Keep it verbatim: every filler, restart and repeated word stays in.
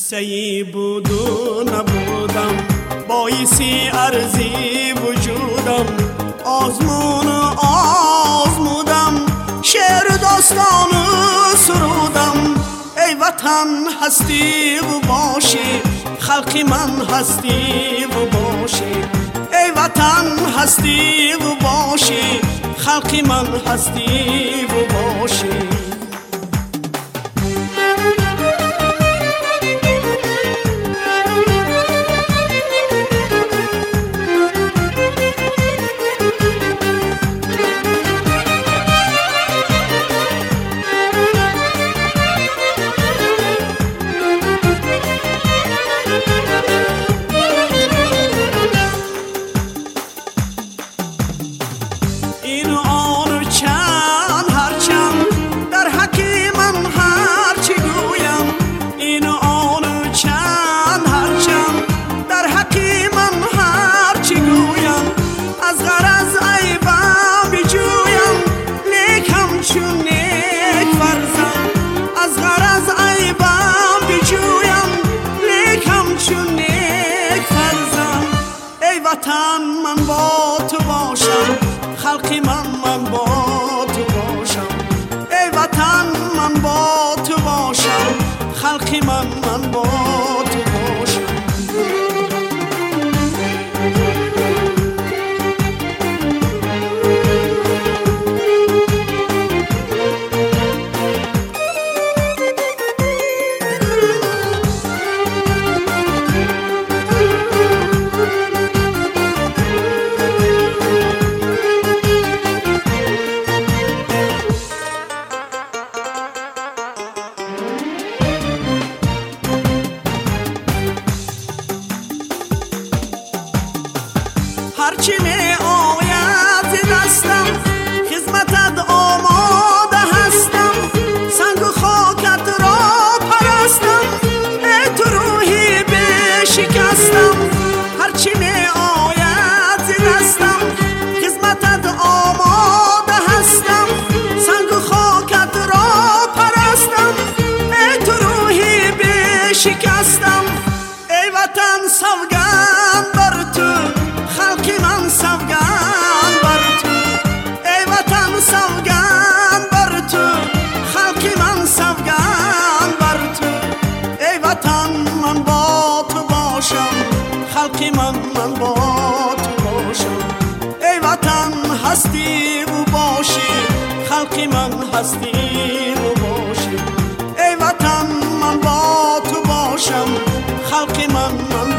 کیسه‌ای بود و نبودم، باعثی ارزی وجودم، آزمون و آزمودم، شعر و داستان و سرودم. ای وطن هستی و باشی، خلقی من هستی و باشی. ای وطن هستی و باشی، خلقی من هستی و باشی. وطن من با تو باشم، خلقی من من با تو باشم. ای وطن من با تو باشم، خلقی من من با تو باشم. هرچی می آید دستم، خدمتت آماده هستم، سنگ و خاکت را پرستم، ای تو روحی بشکستم. هرچی می آید دستم، خدمتت آماده هستم، سنگ و خاکت را پرستم، ای تو روحی بشکستم. ای وطن سوگند بر تو، خلقی من سوگند بر تو. ای وطن سوگند بر تو، خلقی من سوگند بر تو. ای وطن من با تو باشم، خلقی من من با تو باشم. ای وطن هستی و باشی، خلقی من هستی و باشی. ای وطن من با تو باشم، خلقی من من